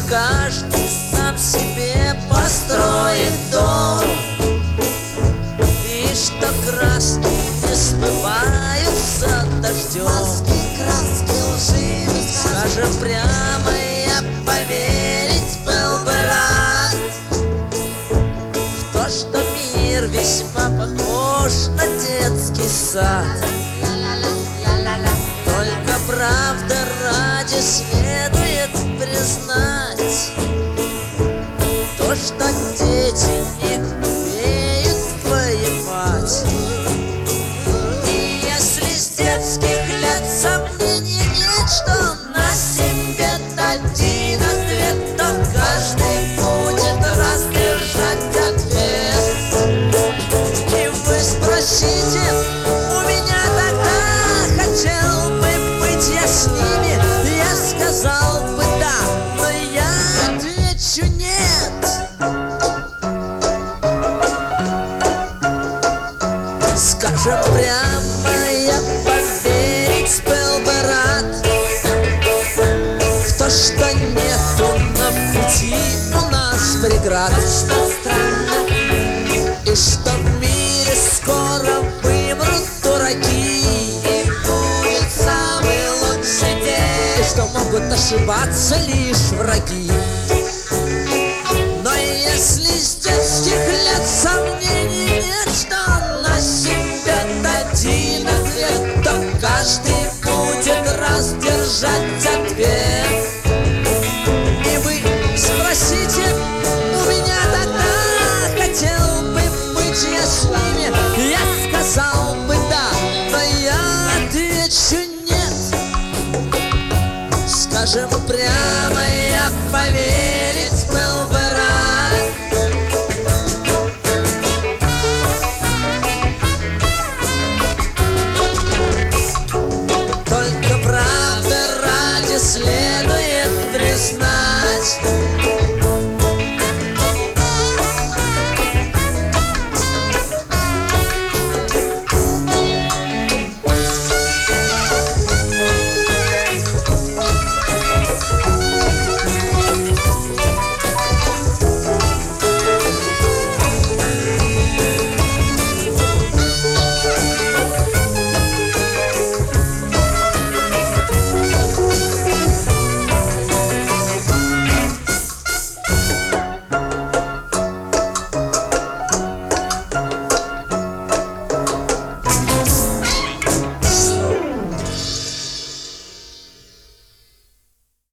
каждый сам себе построит дом, и что краски не смываются дождем. Маски, краски, лживы, Скажем прямо, я поверить был бы рад в то, что мир весьма похож на детский сад. Только правда ради следует признать то, что дети не умеют воевать. И если с детских лет сомнений нет, что на себе один ответ, то каждый будет раздержать ответ. И вы спросите у меня тогда, хотел бы быть я с ними, я сказал бы да, но я отвечу нет. Скажем прямо, я поверить был бы рад в то, что нету на пути у нас преград, и что в мире скоро вымрут дураки, и будет самый лучший и день. что могут ошибаться лишь враги. Но если с детских лет сомнений нет, что на себе один ответ, то каждый будет раздержать ответ. И вы спросите у меня тогда, хотел бы быть я с ними, я сказал бы да, но я отвечу нет. Скажем прямо, я поверить был бы рад только правда ради следует признать